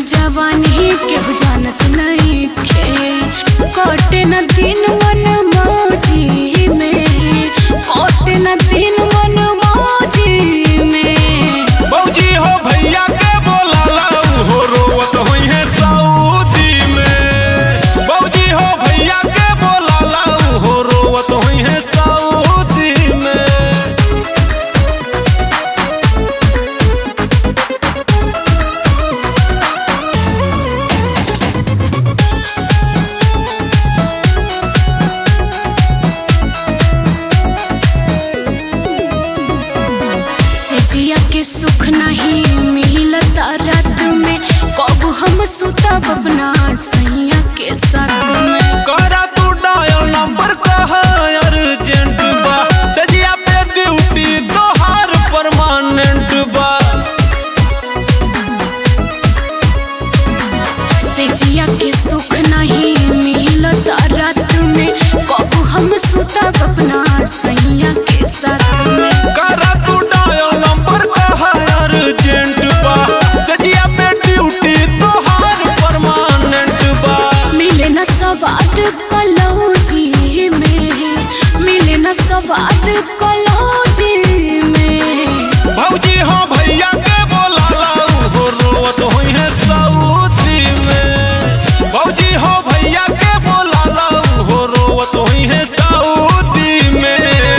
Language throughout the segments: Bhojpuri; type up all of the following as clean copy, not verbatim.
जवानी केहू जानत नहीं खे कोटे न दिन मन मौजी में कोटे न दिन मन मौजी में। बौजी हो भैया के बोलाला हो रोवत होई है सऊदी में। बौजी हो भैया के बोलाला हो रोवत होई है सऊदी में। जिया के सुख नहीं मिलता रात में कब हम सुतब अपना सैया के साथ में। करा तू डायल नंबर कहा अर्जेंट बा सजिया पे ड्यूटी तोहार परमानेंट बा। से जिया के सुख नहीं मिलता रात में कब हम सुतब अपना सैया के साथ में। करा तू डायल नंबर कहा अर्जेंट बा सजिया पे ड्यूटी तोहार परमानेंट बा। मिले न सवाद कलौजी में मिले न सवाद कलौजी में। भौजी हो भैया के बोलाला हो रोवत होई है सऊदी में। भौजी हो भैया के बोलाला हो रोवत होई है सऊदी में।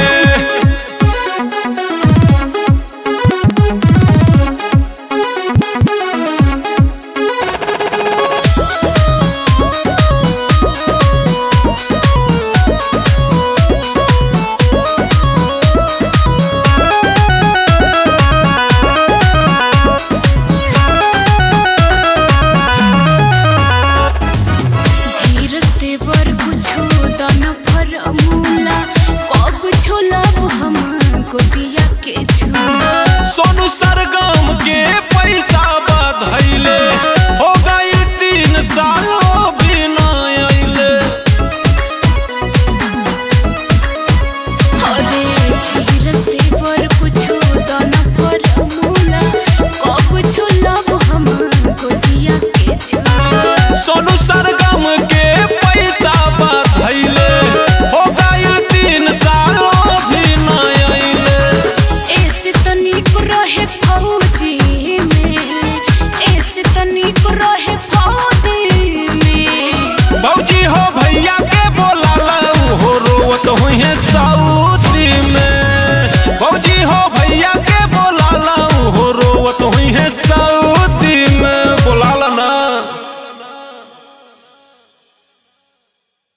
सोनू सरगम के पैसा बधैले हो गई 3 सालों बिना अइले। सोनू सरगम के पैसा बधैले हो गई 3 सालों बिना अइले। ऐसे तनिक रहे फौजी में ऐसे तनिक रहे